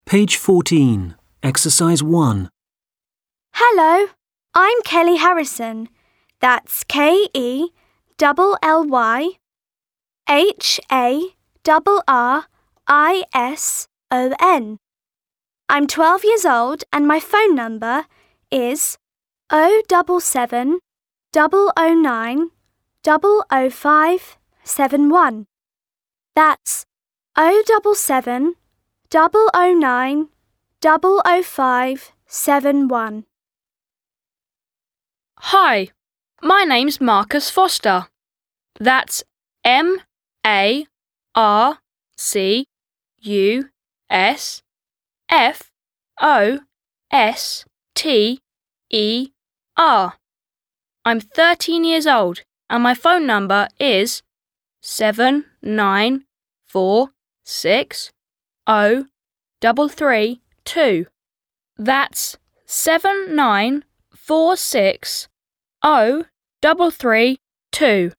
Page 14, Exercise 1. Hello, I'm Kelly Harrison. That's KELLYHARRISON. I'm 12 years old and my phone number is 077 009 00571. That's 077 009 00571. Hi, my name's Marcus Foster. That's MARCUSFOSTER. I'm 13 years old and my phone number is 794603332. That's 794603332.